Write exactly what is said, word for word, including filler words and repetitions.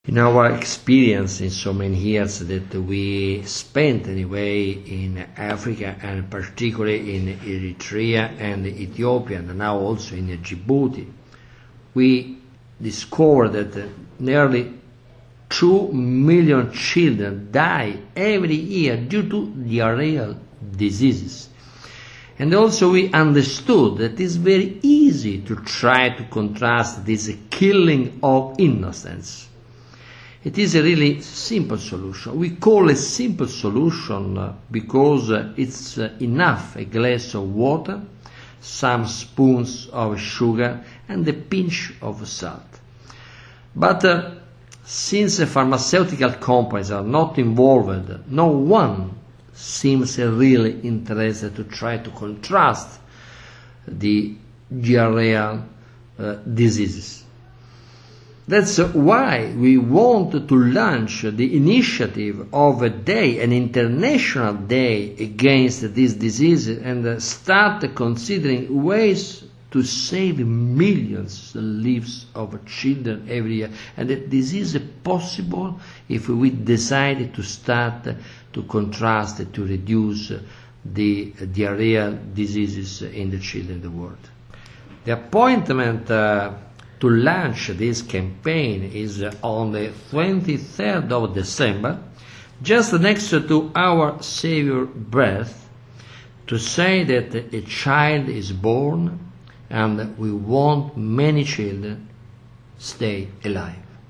In our experience in so many years that we spent anyway in Africa and particularly in Eritrea and Ethiopia and now also in Djibouti, we discovered that nearly two million children die every year due to diarrheal diseases. And also we understood that it's very easy to try to contrast this killing of innocents. It is a really simple solution. We call a simple solution uh, because uh, it's uh, enough a glass of water, some spoons of sugar and a pinch of salt. But uh, since the pharmaceutical companies are not involved, no one seems uh, really interested to try to contrast the diarrheal uh, diseases. That's why we want to launch the initiative of a day, an international day against this disease, and start considering ways to save millions of lives of children every year. And that this is possible if we decide to start to contrast, to reduce the diarrheal diseases in the children in the world. The appointment uh, to launch this campaign is on the twenty-third of December, just next to our Savior birth, to say that a child is born and we want many children stay alive.